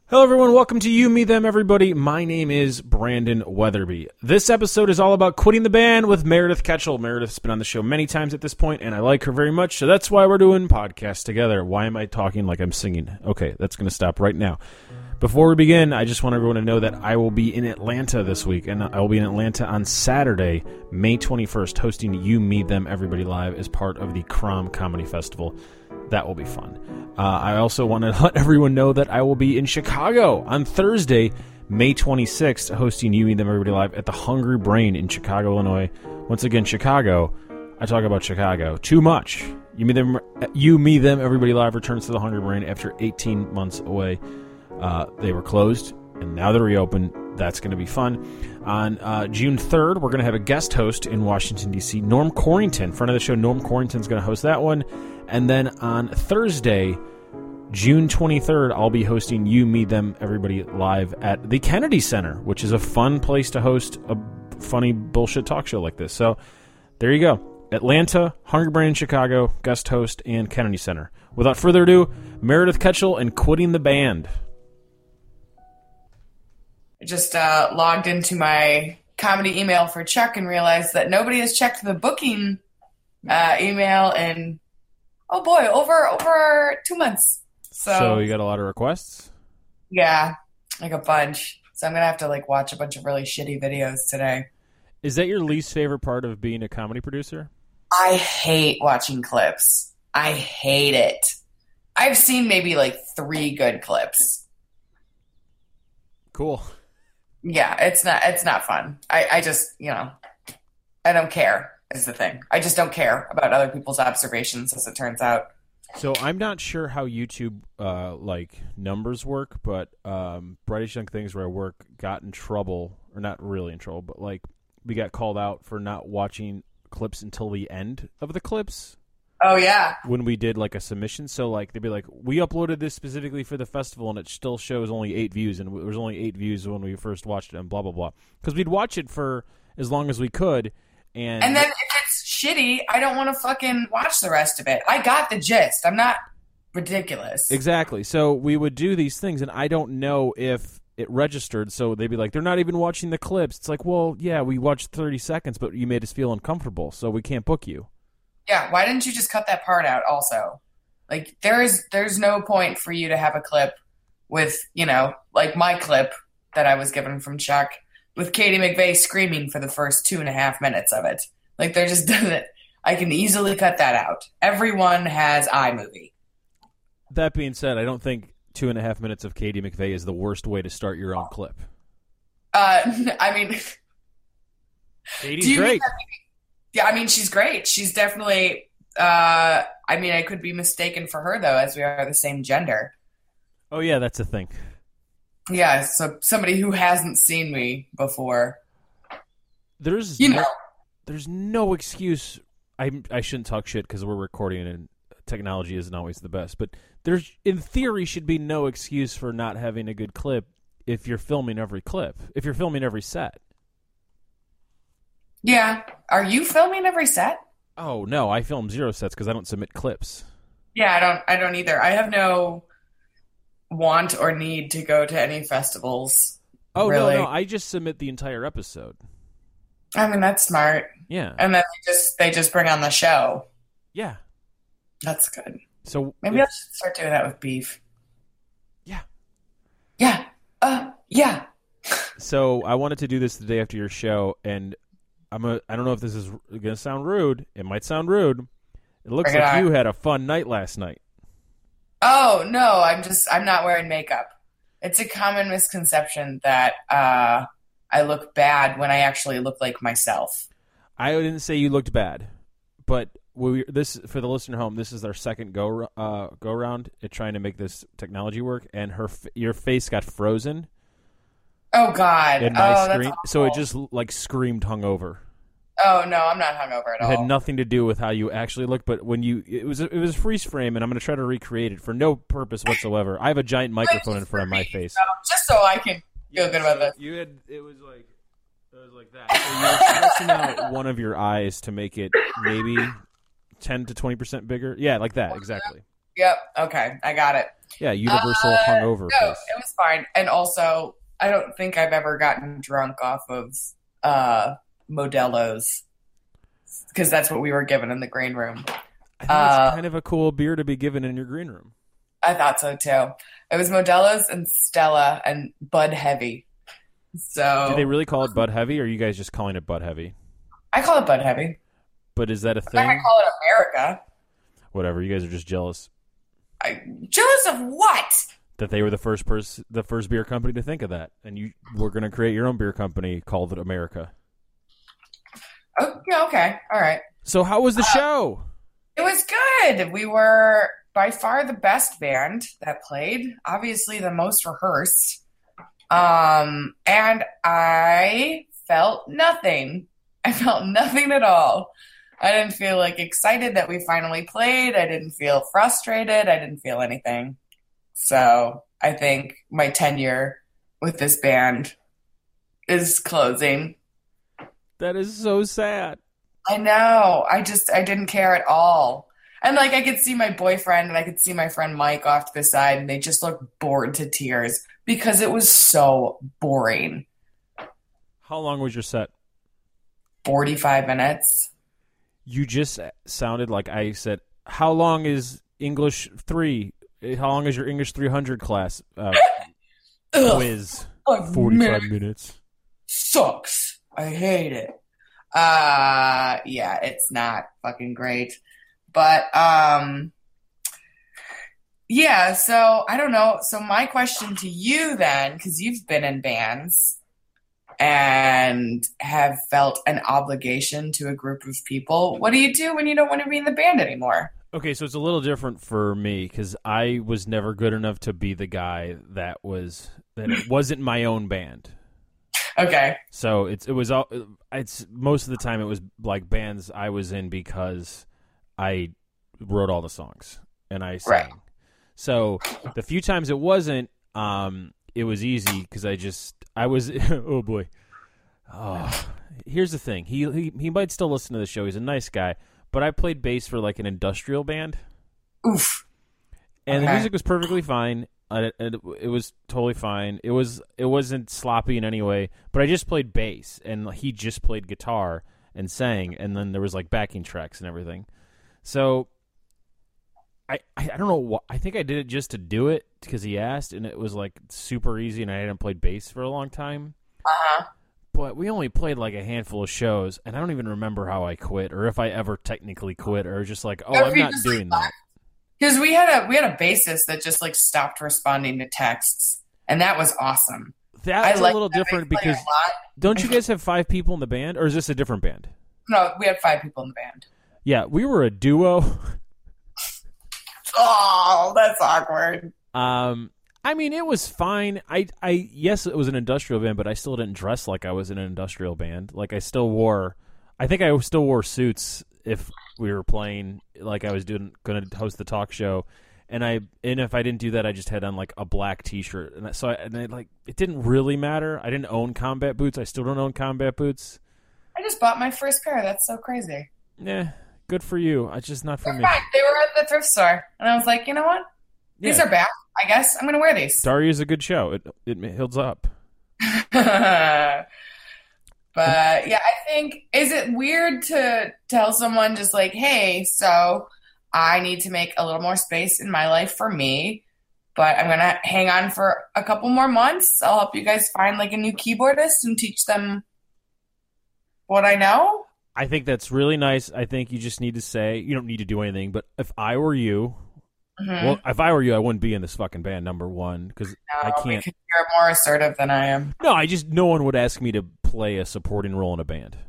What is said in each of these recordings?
Hello everyone, welcome to You, Me, Them, Everybody. My name is Brandon Weatherby. This episode is all about quitting the band with Meredith Ketchel. Meredith's been on the show many times at this point, and I like her very much, so that's why we're doing podcasts together. Why am I talking like I'm singing? Okay, that's going to stop right now. Before we begin, I just want everyone to know that I will be in Atlanta this week, and I will be in Atlanta on Saturday, May 21st, hosting You, Me, Them, Everybody Live as part of the Crom Comedy Festival. That will be fun. I also want to let everyone know that I will be in Chicago on Thursday, May 26th, hosting You, Me, Them, Everybody Live at the Hungry Brain in Chicago, Illinois. Once again, Chicago. I talk about Chicago too much. You, Me, Them, Everybody Live returns to the Hungry Brain after 18 months away. They were closed, and now they're reopened. That's going to be fun. On June 3rd, we're going to have a guest host in Washington, D.C., Norm Corrington. Friend of the show, Norm Corrington's going to host that one. And then on Thursday, June 23rd, I'll be hosting You, Me, Them, Everybody Live at the Kennedy Center, which is a fun place to host a funny bullshit talk show like this. So there you go. Atlanta, Hungry Brain in Chicago, guest host, and Kennedy Center. Without further ado, Meredith Ketchel and Quitting the Band. I just logged into my comedy email for Chuck and realized that nobody has checked the booking email in, oh boy, over 2 months. So you got a lot of requests? Yeah, like a bunch. So I'm going to have to watch a bunch of really shitty videos today. Is that your least favorite part of being a comedy producer? I hate watching clips. I hate it. I've seen maybe 3 good clips. Cool. Yeah, it's not fun. I just, I don't care is the thing. I just don't care about other people's observations, as it turns out. So I'm not sure how YouTube numbers work, but Brightish Young Things, where I work, got in trouble, or not really in trouble, but we got called out for not watching clips until the end of the clips. Oh yeah. When we did a submission, so they'd be we uploaded this specifically for the festival, and it still shows only 8 views, and there was only 8 views when we first watched it, and blah blah blah. Because we'd watch it for as long as we could, and then if it's shitty, I don't want to fucking watch the rest of it. I got the gist. I'm not ridiculous. Exactly. So we would do these things, and I don't know if it registered. So they'd be they're not even watching the clips. It's well, yeah, we watched 30 seconds, but you made us feel uncomfortable, so we can't book you. Yeah, why didn't you just cut that part out also? There's no point for you to have a clip with, my clip that I was given from Chuck with Katie McVeigh screaming for the first 2.5 minutes of it. There just doesn't. I can easily cut that out. Everyone has iMovie. That being said, I don't think 2.5 minutes of Katie McVeigh is the worst way to start your own clip. I mean... Katie's great. Yeah, I mean, she's great. She's definitely, I could be mistaken for her, though, as we are the same gender. Oh, yeah, that's a thing. Yeah, so somebody who hasn't seen me before. There's no excuse. I shouldn't talk shit because we're recording and technology isn't always the best, but there's, in theory, should be no excuse for not having a good clip if you're filming every clip, if you're filming every set. Yeah. Are you filming every set? Oh, no. I film 0 sets because I don't submit clips. Yeah, I don't either. I have no want or need to go to any festivals. Oh, really. No. I just submit the entire episode. I mean, that's smart. Yeah. And then they just bring on the show. Yeah. That's good. So maybe I'll just start doing that with beef. Yeah. Yeah. Yeah. So I wanted to do this the day after your show, and I don't know if this is going to sound rude. It might sound rude. It looks like you had a fun night last night. Oh, no, I'm not wearing makeup. It's a common misconception that I look bad when I actually look like myself. I didn't say you looked bad, but this for the listener at home, this is our second go round at trying to make this technology work, and your face got frozen. Oh God! In my screen, so it just screamed hungover. Oh no, I'm not hungover at all. It had nothing to do with how you actually look, but when it was a freeze frame, and I'm going to try to recreate it for no purpose whatsoever. I have a giant microphone in front of my face, just so I can feel good about this. It was like that. So you were stretching out one of your eyes to make it maybe 10 to 20% bigger. Yeah, like that exactly. Yep. Okay, I got it. Yeah, universal hungover No, face. it was fine. And also, I don't think I've ever gotten drunk off of Modelo's because that's what we were given in the green room. I think it's kind of a cool beer to be given in your green room. I thought so too. It was Modelo's and Stella and Bud Heavy. So Do they really call it Bud Heavy, or are you guys just calling it Bud Heavy? I call it Bud Heavy. But is that a thing? I call it America. Whatever. You guys are just jealous Jealous of what? that they were the first beer company to think of that, and you were going to create your own beer company called it America. Oh, yeah, okay. All right. So how was the show? It was good. We were by far the best band that played. Obviously, the most rehearsed. And I felt nothing. I felt nothing at all. I didn't feel excited that we finally played. I didn't feel frustrated. I didn't feel anything. So I think my tenure with this band is closing. That is so sad. I know. I didn't care at all. And I could see my boyfriend and I could see my friend Mike off to the side, and they just looked bored to tears because it was so boring. How long was your set? 45 minutes. You just sounded like I said, how long is English 3? How long is your English 300 class quiz? 45 minutes. Sucks. I hate it. Yeah, it's not fucking great. But, yeah, so I don't know. So my question to you then, because you've been in bands and have felt an obligation to a group of people, what do you do when you don't want to be in the band anymore? Okay, so it's a little different for me because I was never good enough to be the guy that it wasn't my own band. Okay. So it's most of the time it was bands I was in because I wrote all the songs and I sang. Right. So the few times it wasn't, it was easy because I was oh boy. Oh, here's the thing. He might still listen to the show. He's a nice guy, but I played bass for an industrial band. Oof. And the music was perfectly fine. It was totally fine. It wasn't sloppy in any way, but I just played bass and he just played guitar and sang, and then there was backing tracks and everything. So I don't know what, I think I did it just to do it because he asked, and it was super easy, and I hadn't played bass for a long time. Uh-huh. But we only played a handful of shows, and I don't even remember how I quit or if I ever technically quit or just I'm not doing that. Because we had a bassist that just stopped responding to texts, and that was awesome. That's a little different because don't you guys have 5 people in the band, or is this a different band? No, we had 5 people in the band. Yeah, we were a duo. Oh, that's awkward. I mean, it was fine. Yes, it was an industrial band, but I still didn't dress like I was in an industrial band. I think I still wore suits if we were playing, I was going to host the talk show, and if I didn't do that, I just had on a black T-shirt, and it didn't really matter. I didn't own combat boots. I still don't own combat boots. I just bought my first pair. That's so crazy. Yeah, good for you. It's just not for me. Fine. They were at the thrift store, and I was like, you know what? These are back. I guess I'm going to wear these. Daria's a good show. It holds up. But yeah, I think, is it weird to tell someone just hey, so I need to make a little more space in my life for me, but I'm going to hang on for a couple more months. I'll help you guys find a new keyboardist and teach them what I know. I think that's really nice. I think you just need to say, you don't need to do anything, but if I were you, well, if I were you, I wouldn't be in this fucking band, number one, because I can't. Because you're more assertive than I am. No, no one would ask me to play a supporting role in a band.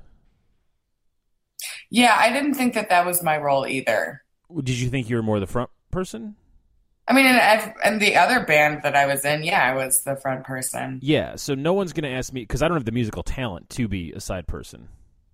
Yeah, I didn't think that was my role either. Did you think you were more the front person? I mean, in the other band that I was in, yeah, I was the front person. Yeah, so no one's going to ask me, because I don't have the musical talent to be a side person.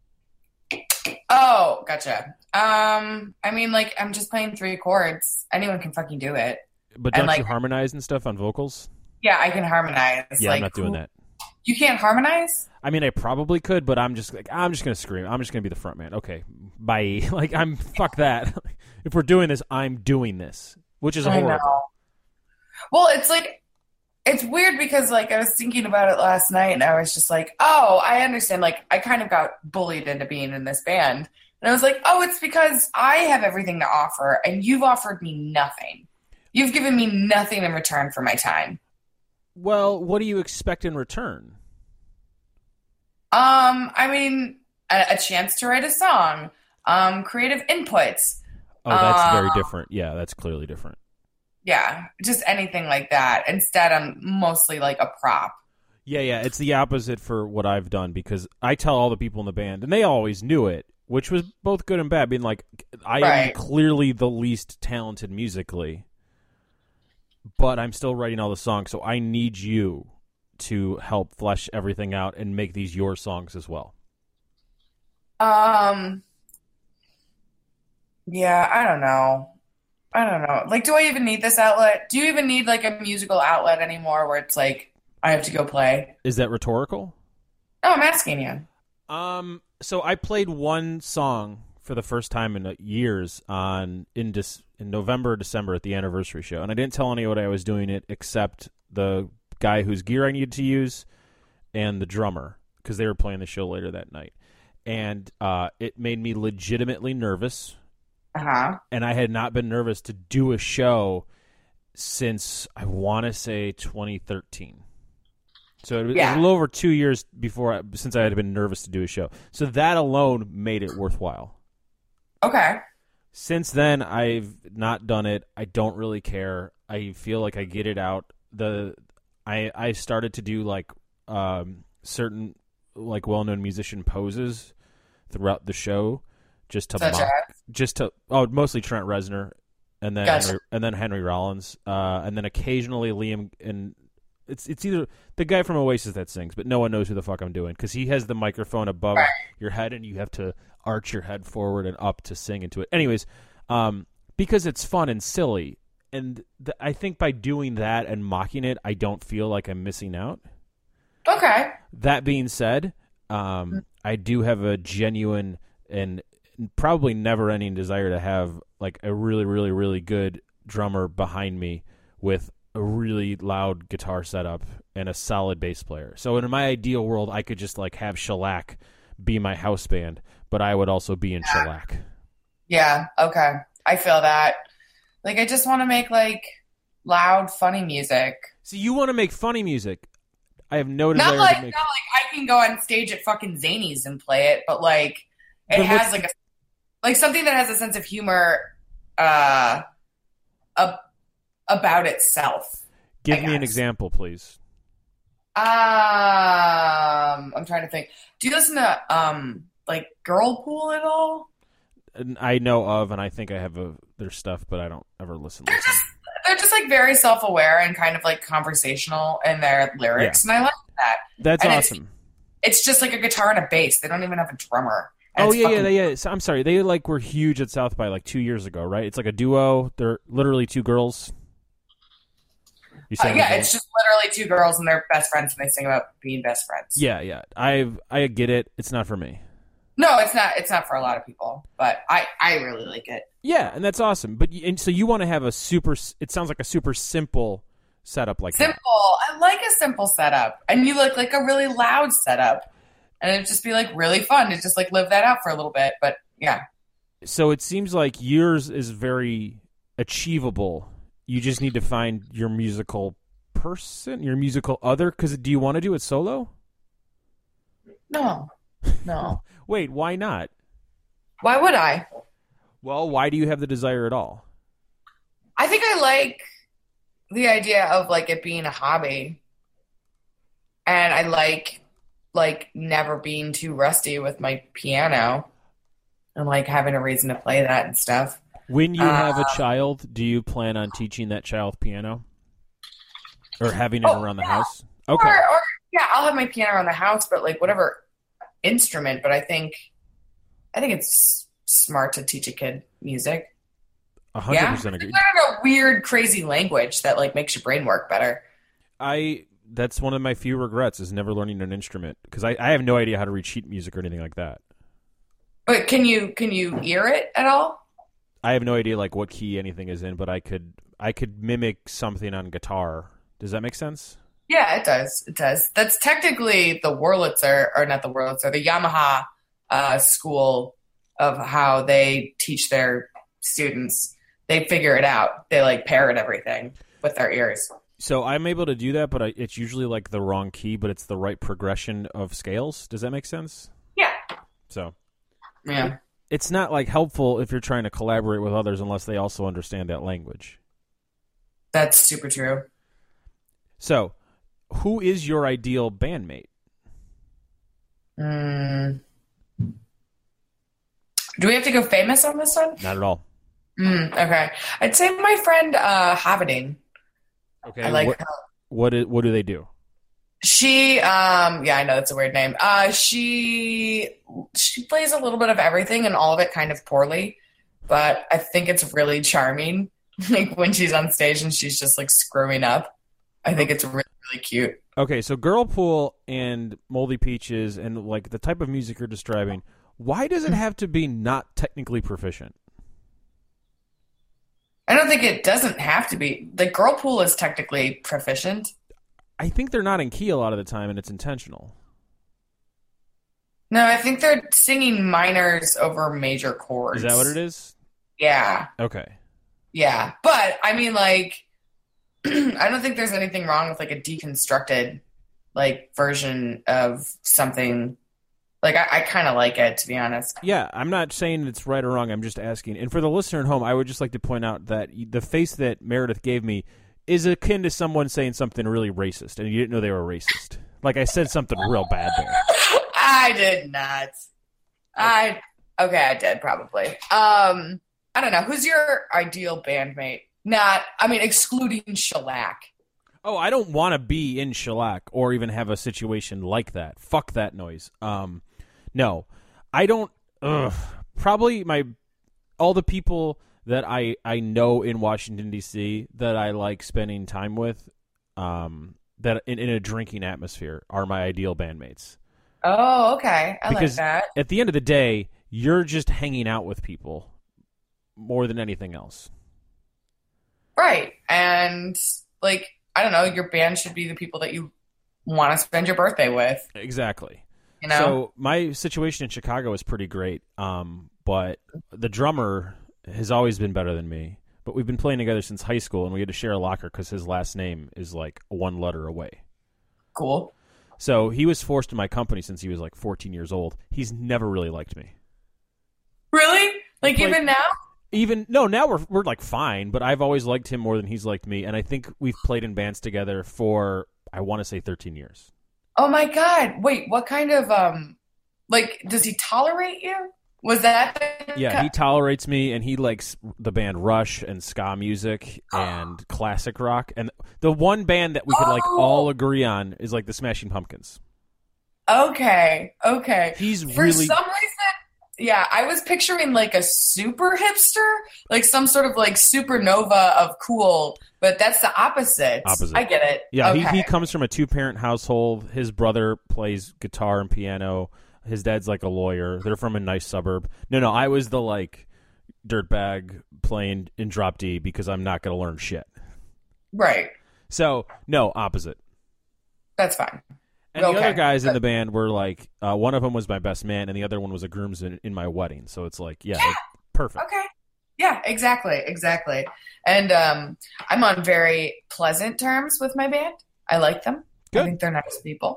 Oh, gotcha. I mean, I'm just playing 3 chords. Anyone can fucking do it. But don't you harmonize and stuff on vocals? Yeah, I can harmonize. Yeah, I'm not doing that. You can't harmonize? I mean, I probably could, but I'm just gonna scream. I'm just gonna be the front man. Okay, bye. Fuck that. If we're doing this, I'm doing this, which is horrible. I know. Well, it's like it's weird because like I was thinking about it last night and I was just like, oh, I understand. Like I kind of got bullied into being in this band. And I was like, oh, it's because I have everything to offer and you've offered me nothing. You've given me nothing in return for my time. Well, what do you expect in return? I mean, a chance to write a song, creative inputs. Oh, that's very different. Yeah, that's clearly different. Yeah, just anything like that. Instead, I'm mostly like a prop. Yeah, it's the opposite for what I've done because I tell all the people in the band, and they always knew it, which was both good and bad, being like, I am clearly the least talented musically, but I'm still writing all the songs, so I need you to help flesh everything out and make these your songs as well. Yeah, I don't know. Like, do I even need this outlet? Do you even need like a musical outlet anymore where it's like I have to go play? Is that rhetorical? No, I'm asking you. So I played one song for the first time in years in November, December at the anniversary show, and I didn't tell anyone I was doing it except the guy whose gear I needed to use and the drummer because they were playing the show later that night, and it made me legitimately nervous. And I had not been nervous to do a show since I want to say 2013. So it was a little over 2 years since I had been nervous to do a show. So that alone made it worthwhile. Okay. Since then, I've not done it. I don't really care. I feel like I get it out. I started to do like certain like well-known musician poses throughout the show. Mostly Trent Reznor, and then Henry Rollins, and then occasionally Liam, and it's either the guy from Oasis that sings, but no one knows who the fuck I'm doing because he has the microphone above your head, and you have to arch your head forward and up to sing into it. Anyways, because it's fun and silly, and I think by doing that and mocking it, I don't feel like I'm missing out. Okay. That being said, I do have a genuine and probably never-ending desire to have like a really, really, really good drummer behind me with a really loud guitar setup and a solid bass player. So in my ideal world, I could just like have Shellac be my house band, but I would also be in Shellac. Yeah, okay. I feel that. Like I just want to make like loud, funny music. So you want to make funny music? I have no desire not like to make... Not like I can go on stage at fucking Zanies and play it, but like it has like something that has a sense of humor about itself. Give me an example, please. I'm trying to think. Do you listen to like Girlpool at all? I know of, and I think I have their stuff, but I don't ever listen. They're just like very self-aware and kind of like conversational in their lyrics, and I like that. That's awesome. It's just like a guitar and a bass. They don't even have a drummer. Oh yeah. So, I'm sorry. They like were huge at South by like 2 years ago, right? It's like a duo. They're literally two girls. It's just literally two girls and they're best friends, and they sing about being best friends. Yeah. I get it. It's not for me. No, it's not. It's not for a lot of people, but I really like it. Yeah, and that's awesome. But so you want to have it sounds like a super simple setup like that. Simple. I like a simple setup, and you look like a really loud setup. And it'd just be like really fun to just like live that out for a little bit. But yeah. So it seems like yours is very achievable. You just need to find your musical person, your musical other. Because do you want to do it solo? No. Wait, why not? Why would I? Well, why do you have the desire at all? I think I like the idea of like it being a hobby. And I like never being too rusty with my piano and like having a reason to play that and stuff. When you have a child, do you plan on teaching that child piano or having it around the house? Okay. Or I'll have my piano around the house, but like whatever instrument. But I think it's smart to teach a kid music. 100% agree. Learn a weird, crazy language that like makes your brain work better. That's one of my few regrets is never learning an instrument because I have no idea how to read sheet music or anything like that. But can you hear it at all? I have no idea like what key anything is in, but I could I could mimic something on guitar. Does that make sense? Yeah, it does. It does. That's technically the Wurlitzer, or not the Wurlitzer, the Yamaha school of how they teach their students. They figure it out. They like parrot everything with their ears. So I'm able to do that, but it's usually like the wrong key, but it's the right progression of scales. Does that make sense? Yeah. So yeah, it's not like helpful if you're trying to collaborate with others unless they also understand that language. That's super true. So, who is your ideal bandmate? Do we have to go famous on this one? Not at all. Okay. I'd say my friend Havadine. Okay. I like her. What do they do? She, yeah, I know that's a weird name. She plays a little bit of everything and all of it kind of poorly, but I think it's really charming. Like when she's on stage and she's just like screwing up. I think it's really, really cute. Okay, so Girlpool and Moldy Peaches and like the type of music you're describing, why does it have to be not technically proficient? I don't think it doesn't have to be. The Girlpool is technically proficient. I think they're not in key a lot of the time, and it's intentional. No, I think they're singing minors over major chords. Is that what it is? Yeah. Okay. Yeah. But, I mean, like, I don't think there's anything wrong with, like, a deconstructed, like, version of something. Like, I kind of like it, to be honest. Yeah, I'm not saying it's right or wrong. I'm just asking. And for the listener at home, I would just like to point out that the face that Meredith gave me is akin to someone saying something really racist, and you didn't know they were racist. Like I said something real bad there. I did not. I did probably. I don't know. Who's your ideal bandmate? Excluding Shellac. Oh, I don't want to be in Shellac or even have a situation like that. Fuck that noise. No, I don't. Probably all the people that I know in Washington, D.C. that I like spending time with that in a drinking atmosphere are my ideal bandmates. Oh, okay. I because like that. At the end of the day, you're just hanging out with people more than anything else. Right. And, like, I don't know, your band should be the people that you want to spend your birthday with. Exactly. You know? So my situation in Chicago is pretty great, but the drummer has always been better than me. But we've been playing together since high school, and we had to share a locker because his last name is like one letter away. Cool. So he was forced to my company since he was like 14 years old. He's never really liked me. Really? Like even now? Now we're like fine, but I've always liked him more than he's liked me, and I think we've played in bands together for, I want to say 13 years. Oh my God. Wait, what kind of, does he tolerate you? Was that? Yeah, he tolerates me, and he likes the band Rush and ska music and classic rock. And the one band that we could like all agree on is like the Smashing Pumpkins. Okay. He's For some reason, yeah, I was picturing like a super hipster, like some sort of like supernova of cool, but that's the opposite. I get it. Yeah, okay. he comes from a two-parent household. His brother plays guitar and piano. His dad's like a lawyer. They're from a nice suburb. No, I was the like dirtbag playing in drop D because I'm not going to learn shit. Right. So, no, opposite. That's fine. And the other guys in the band were like, one of them was my best man, and the other one was a groomsman in my wedding. So it's like, yeah. Like, perfect. Okay. Yeah, exactly. And I'm on very pleasant terms with my band. I like them. Good. I think they're nice people.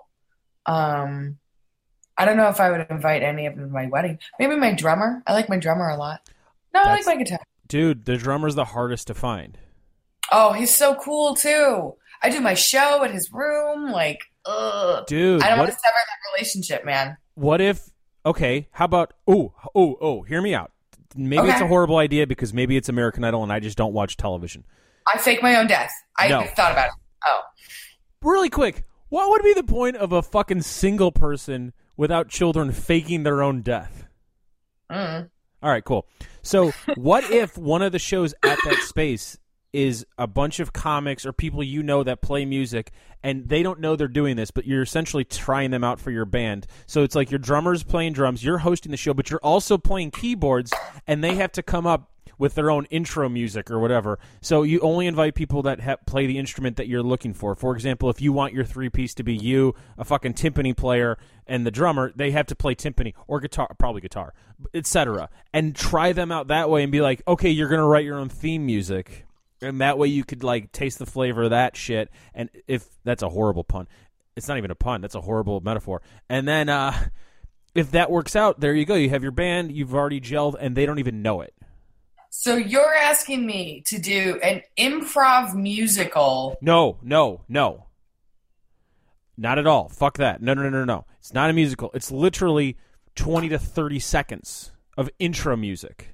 I don't know if I would invite any of them to my wedding. Maybe my drummer. I like my drummer a lot. No, I like my guitar. Dude, the drummer's the hardest to find. Oh, he's so cool, too. I do my show at his room. Like, ugh. Dude. I don't want to sever that relationship, man. What if, okay, how about, hear me out. Maybe it's a horrible idea because maybe it's American Idol and I just don't watch television. I fake my own death. I thought about it. Oh. Really quick, what would be the point of a fucking single person without children faking their own death? All right, cool. So what if one of the shows at that space is a bunch of comics or people you know that play music, and they don't know they're doing this, but you're essentially trying them out for your band. So it's like your drummer's playing drums, you're hosting the show, but you're also playing keyboards, and they have to come up with their own intro music or whatever. So you only invite people that play the instrument that you're looking for. For example, if you want your three-piece to be you, a fucking timpani player, and the drummer, they have to play timpani or guitar, probably guitar, etc. And try them out that way and be like, okay, you're going to write your own theme music. And that way you could like taste the flavor of that shit. And if that's a horrible pun. It's not even a pun. That's a horrible metaphor. And then if that works out, there you go. You have your band, you've already gelled, and they don't even know it. So you're asking me to do an improv musical? No. Not at all. Fuck that. No. It's not a musical. It's literally 20 to 30 seconds of intro music.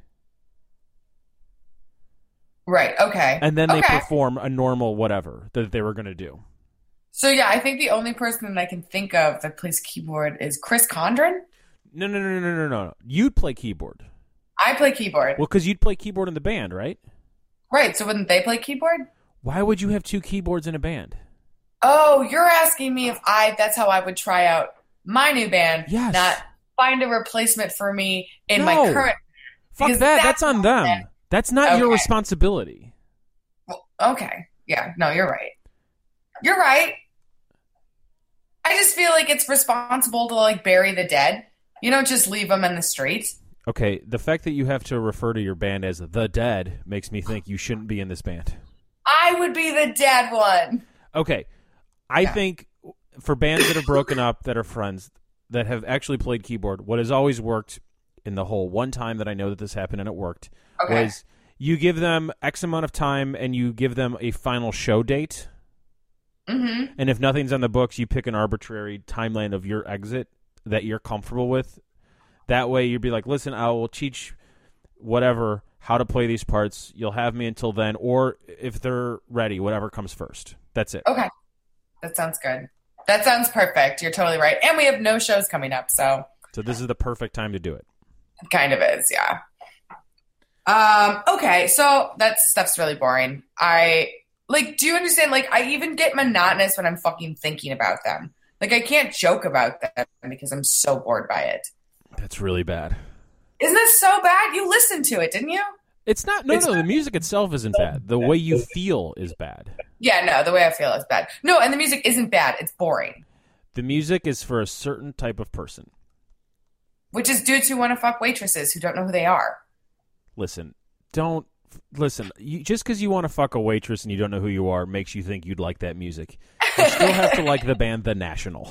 Right, okay. And then they perform a normal whatever that they were going to do. So, yeah, I think the only person that I can think of that plays keyboard is Chris Condren. No. You'd play keyboard. I play keyboard. Well, because you'd play keyboard in the band, right? Right, so wouldn't they play keyboard? Why would you have two keyboards in a band? Oh, you're asking me if that's how I would try out my new band. Yes. Not find a replacement for me in my current. Fuck that. That's on them. That's not your responsibility. Well, okay. Yeah, no, you're right. You're right. I just feel like it's responsible to like bury the dead. You don't just leave them in the streets. Okay, the fact that you have to refer to your band as The Dead makes me think you shouldn't be in this band. I would be the dead one. Okay, I think for bands that have broken up, that are friends, that have actually played keyboard, what has always worked in the whole one time that I know that this happened and it worked was you give them X amount of time and you give them a final show date. Mm-hmm. And if nothing's on the books, you pick an arbitrary timeline of your exit that you're comfortable with. That way you'd be like, listen, I will teach whatever how to play these parts. You'll have me until then. Or if they're ready, whatever comes first. That's it. Okay. That sounds good. That sounds perfect. You're totally right. And we have no shows coming up, so this is the perfect time to do it. It kind of is, yeah. Okay, so that stuff's really boring. Do you understand? Like, I even get monotonous when I'm fucking thinking about them. Like, I can't joke about them because I'm so bored by it. That's really bad. Isn't it so bad? You listened to it, didn't you? It's not. No, the music itself isn't bad. The way you feel is bad. Yeah, no, the way I feel is bad. No, and the music isn't bad. It's boring. The music is for a certain type of person. Which is dudes who want to fuck waitresses who don't know who they are. Listen. Just because you want to fuck a waitress and you don't know who you are makes you think you'd like that music. You still have to like the band The National.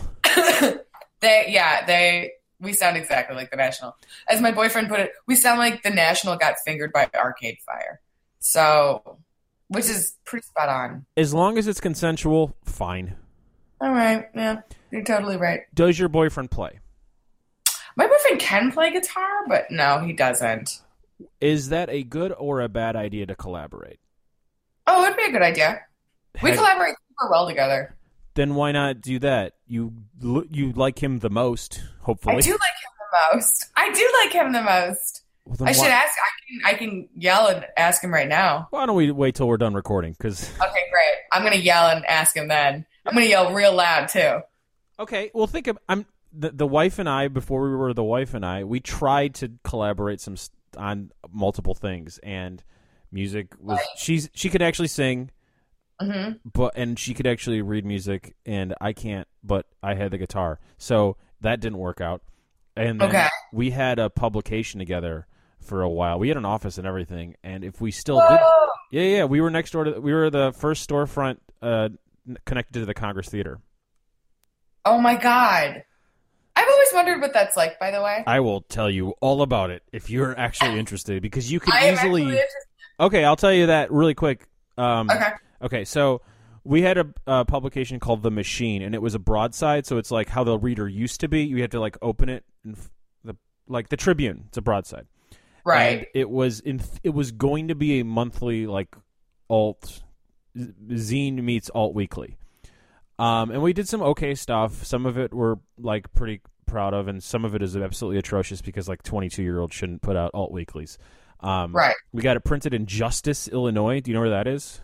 We sound exactly like The National. As my boyfriend put it, we sound like The National got fingered by Arcade Fire. So, which is pretty spot on. As long as it's consensual, fine. All right, yeah, you're totally right. Does your boyfriend play? My boyfriend can play guitar, but no, he doesn't. Is that a good or a bad idea to collaborate? Oh, it'd be a good idea. We collaborate super well together. Then why not do that? You like him the most, hopefully. I do like him the most. Well, I should ask. I can yell and ask him right now. Why don't we wait till we're done recording? Okay, great. I'm gonna yell and ask him then. I'm gonna yell real loud too. Okay. Well, think of the wife and I. Before we were the wife and I, we tried to collaborate on multiple things, and music was she could actually sing. Mm-hmm. And she could actually read music, and I can't. But I had the guitar, so that didn't work out. And then we had a publication together for a while. We had an office and everything. And if we still did, we were next door to. We were the first storefront connected to the Congress Theater. Oh my God! I've always wondered what that's like. By the way, I will tell you all about it if you're actually interested, because you could easily. Okay, I'll tell you that really quick. Okay, so we had a publication called The Machine, and it was a broadside, so it's like how the reader used to be. You had to like open it, and like the Tribune. It's a broadside, right? And it was going to be a monthly like alt zine meets alt weekly, and we did some okay stuff. Some of it we're like pretty proud of, and some of it is absolutely atrocious because like 22-year-olds shouldn't put out alt weeklies. Right. We got it printed in Justice, Illinois. Do you know where that is?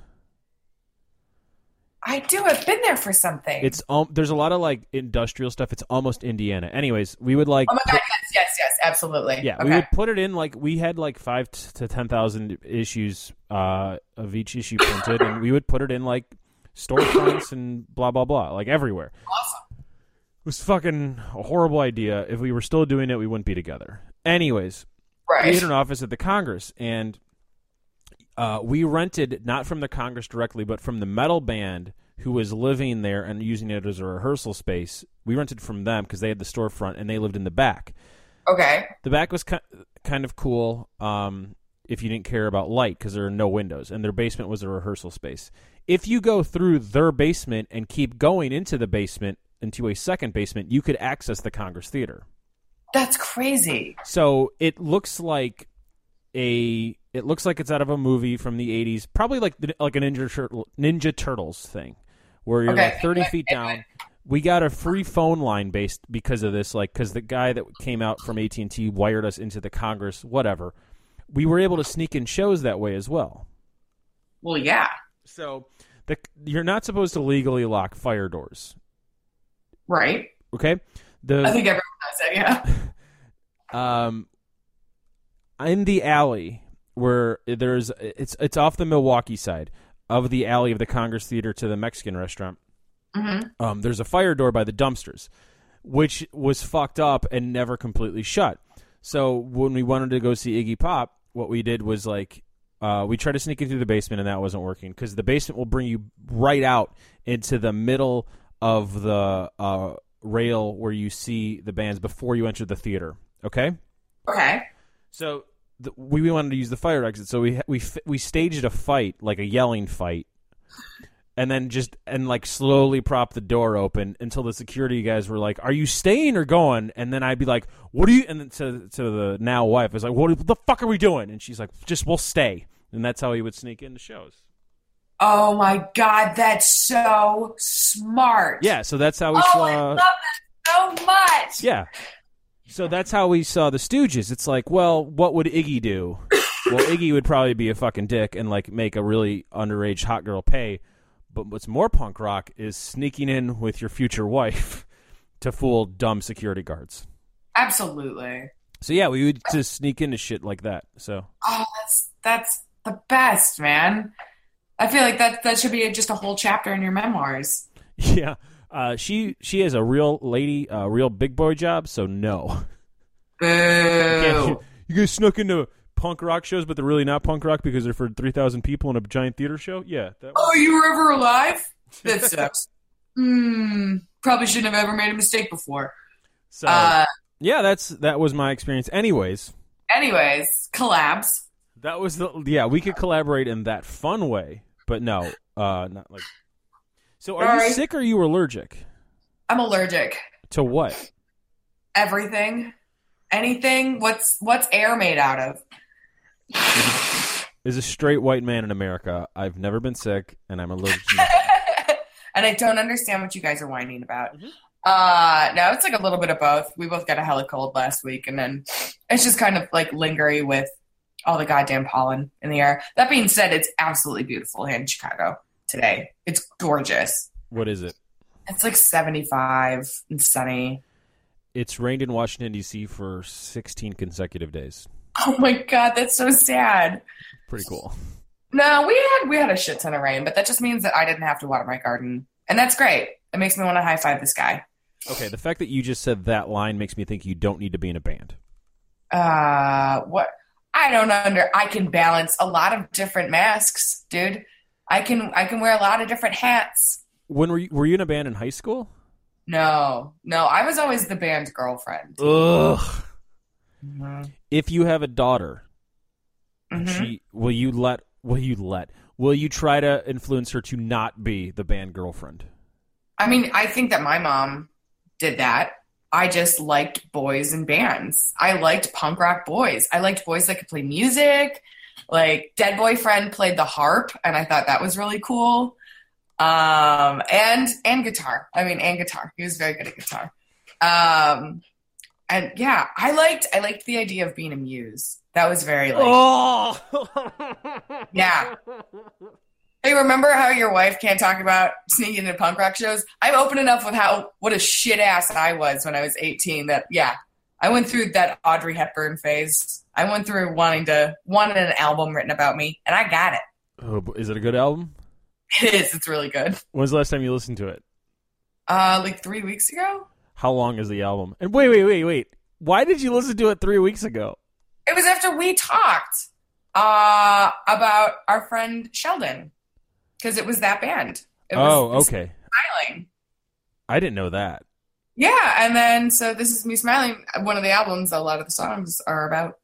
I do. I've been there for something. It's there's a lot of like industrial stuff. It's almost Indiana. Anyways, we would like. Oh my God! Yes, absolutely. Yeah, we would put it in like we had like 5 to 10,000 issues of each issue printed, and we would put it in like storefronts and blah blah blah, like everywhere. Awesome. It was fucking a horrible idea. If we were still doing it, we wouldn't be together. Anyways, we had an office at the Congress, and we rented not from the Congress directly, but from the metal band who was living there and using it as a rehearsal space. We rented from them because they had the storefront and they lived in the back. Okay. The back was kind of cool if you didn't care about light because there are no windows, and their basement was a rehearsal space. If you go through their basement and keep going into the basement, into a second basement, you could access the Congress Theater. That's crazy. So it looks like it's out of a movie from the 80s, probably like a Ninja Turtles thing, where you're like 30 feet down. We got a free phone line based because of this, like because the guy that came out from AT&T wired us into the Congress, whatever. We were able to sneak in shows that way as well. Well, yeah. So you're not supposed to legally lock fire doors. Right. Okay? I think everyone knows that, yeah. In the alley where it's off the Milwaukee side of the alley of the Congress Theater to the Mexican restaurant. Mm-hmm. There's a fire door by the dumpsters, which was fucked up and never completely shut. So when we wanted to go see Iggy Pop, what we did was like we tried to sneak in through the basement, and that wasn't working because the basement will bring you right out into the middle of the rail where you see the bands before you enter the theater. Okay. Okay. So we wanted to use the fire exit, so we staged a fight, like a yelling fight, and then slowly prop the door open until the security guys were like, "Are you staying or going?" And then I'd be like, "What are you?" And then to the now wife, I was like, "What the fuck are we doing?" And she's like, "We'll stay." And that's how he would sneak into shows. Oh my God, that's so smart. Yeah, so that's how we saw. I love that so much. Yeah. So that's how we saw the Stooges. It's like, well, what would Iggy do? Well, Iggy would probably be a fucking dick and like make a really underage hot girl pay. But what's more punk rock is sneaking in with your future wife to fool dumb security guards. Absolutely. So yeah, we would just sneak into shit like that. So that's the best, man. I feel like that should be just a whole chapter in your memoirs. Yeah. She has a real lady, real big boy job, so no. Boo. You guys snuck into punk rock shows, but they're really not punk rock because they're for 3,000 people in a giant theater show? Yeah. You were ever alive? That sucks. Probably shouldn't have ever made a mistake before. So, yeah, that was my experience. Anyways, collabs. That was we could collaborate in that fun way, but no, not like. So are you sick or are you allergic? I'm allergic. To what? Everything. Anything. What's air made out of? As a straight white man in America, I've never been sick, and I'm allergic to And I don't understand what you guys are whining about. Mm-hmm. No, it's like a little bit of both. We both got a hella cold last week, and then it's just kind of like lingering with all the goddamn pollen in the air. That being said, it's absolutely beautiful here in Chicago today. It's gorgeous. What is it? It's like 75 and sunny. It's rained in Washington, D.C. for 16 consecutive days. Oh my God, that's so sad. Pretty cool. No, we had a shit ton of rain, but that just means that I didn't have to water my garden. And that's great. It makes me want to high five this guy. Okay, the fact that you just said that line makes me think you don't need to be in a band. What? I can balance a lot of different masks, dude. I can wear a lot of different hats. When were you in a band in high school? No, I was always the band girlfriend. Ugh. Mm-hmm. If you have a daughter, mm-hmm. will you try to influence her to not be the band girlfriend? I mean, I think that my mom did that. I just liked boys and bands. I liked punk rock boys. I liked boys that could play music. Like Dead Boyfriend played the harp, and I thought that was really cool. And guitar. And guitar. He was very good at guitar. And yeah, I liked the idea of being a muse. That was very like, oh, yeah. Hey, remember how your wife can't talk about sneaking into punk rock shows? I'm open enough with what a shit ass I was when I was 18 that, yeah, I went through that Audrey Hepburn phase. I went through wanting an album written about me, and I got it. Oh, is it a good album? It is. It's really good. When was the last time you listened to it? Like 3 weeks ago. How long is the album? And wait. Why did you listen to it 3 weeks ago? It was after we talked about our friend Sheldon, because it was that band. It was okay. Smiling. I didn't know that. Yeah, and then so This Is Me Smiling. One of the albums, a lot of the songs are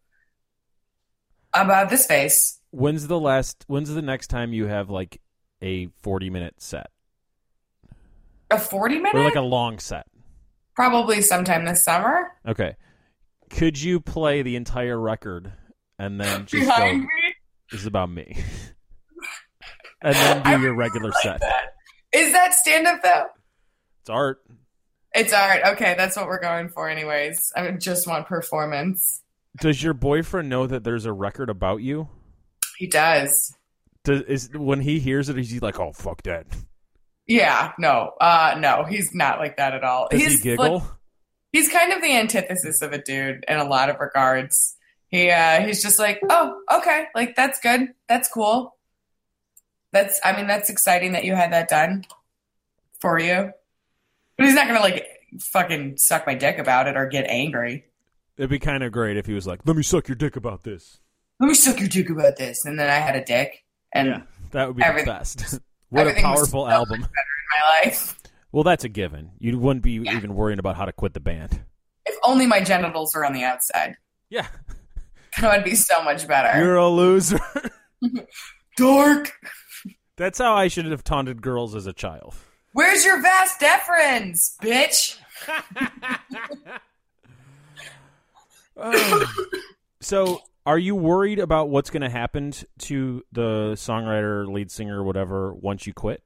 about this face. When's the next time you have like a 40-minute set? A 40-minute? Or like a long set? Probably sometime this summer. Okay. Could you play the entire record and then just Behind go, me? this is about me? And then do your regular set. That. Is that stand-up, though? It's art. It's art. Okay, that's what we're going for anyways. I just want performance. Does your boyfriend know that there's a record about you? He does. When he hears it, is he like, oh, fuck that? Yeah, no, he's not like that at all. Does he giggle? He's kind of the antithesis of a dude in a lot of regards. He's just like, oh, okay, like that's good, that's cool. That's exciting that you had that done for you. But he's not gonna like fucking suck my dick about it or get angry. It'd be kind of great if he was like, let me suck your dick about this. Let me suck your dick about this, and then I had a dick, and yeah, that would be the best. What a powerful album. Better in my life. Well, that's a given. You wouldn't be even worrying about how to quit the band. If only my genitals were on the outside. Yeah. That would be so much better. You're a loser. Dork. That's how I should have taunted girls as a child. Where's your vas deferens, bitch? So, are you worried about what's going to happen to the songwriter, lead singer, whatever, once you quit?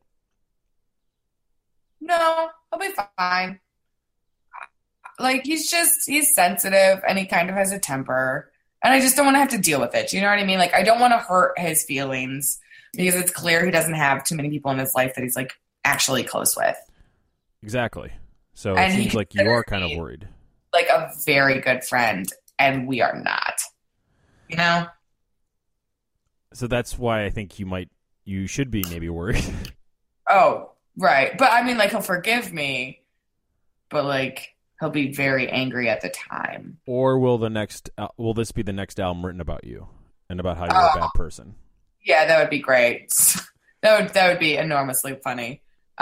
No, I'll be fine. Like, he's sensitive, and he kind of has a temper, and I just don't want to have to deal with it. You know what I mean? Like, I don't want to hurt his feelings, because it's clear he doesn't have too many people in his life that he's, like, actually close with. Exactly. So it seems like you are kind of worried. Like a very good friend, and we are not. You know? So that's why I think you should be maybe worried. Oh, right. But I mean, like, he'll forgive me, but like, he'll be very angry at the time. Or will this be the next album written about you and about how you're a bad person? Yeah, that would be great. That would be enormously funny.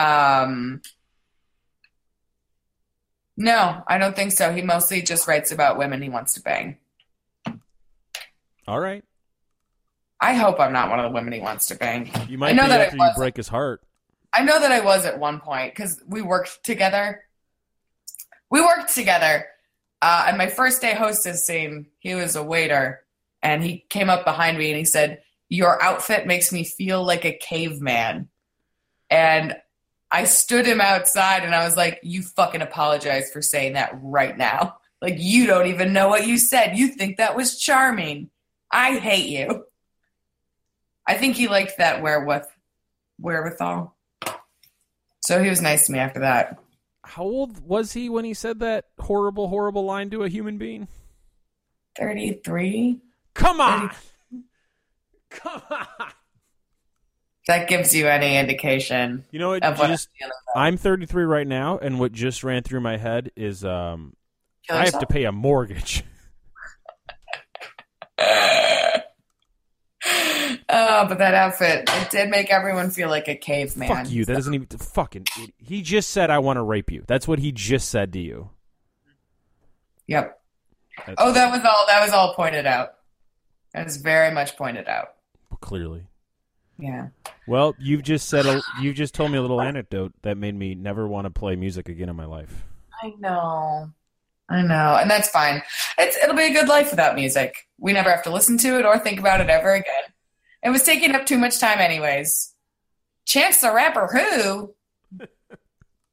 No, I don't think so. He mostly just writes about women he wants to bang. All right. I hope I'm not one of the women he wants to bang. You might be after you break his heart. I know that I was at one point because we worked together. And my first day hostess scene, he was a waiter, and he came up behind me and he said, "Your outfit makes me feel like a caveman." And I stood him outside and I was like, "You fucking apologize for saying that right now. Like, you don't even know what you said. You think that was charming. I hate you." I think he liked that wherewithal. So he was nice to me after that. How old was he when he said that horrible, horrible line to a human being? 33. Come on! Come on! That gives you any indication. You know what? I'm 33 right now, and what just ran through my head is I have to pay a mortgage. Oh, but that outfit, it did make everyone feel like a caveman. Fuck you. That doesn't even... Fucking... He just said, "I want to rape you." That's what he just said to you. Yep. That was all pointed out. That was very much pointed out. Clearly. Yeah. Well, you've just told me a little anecdote that made me never want to play music again in my life. I know. And that's fine. It'll be a good life without music. We never have to listen to it or think about it ever again. It was taking up too much time anyways. Chance the Rapper who?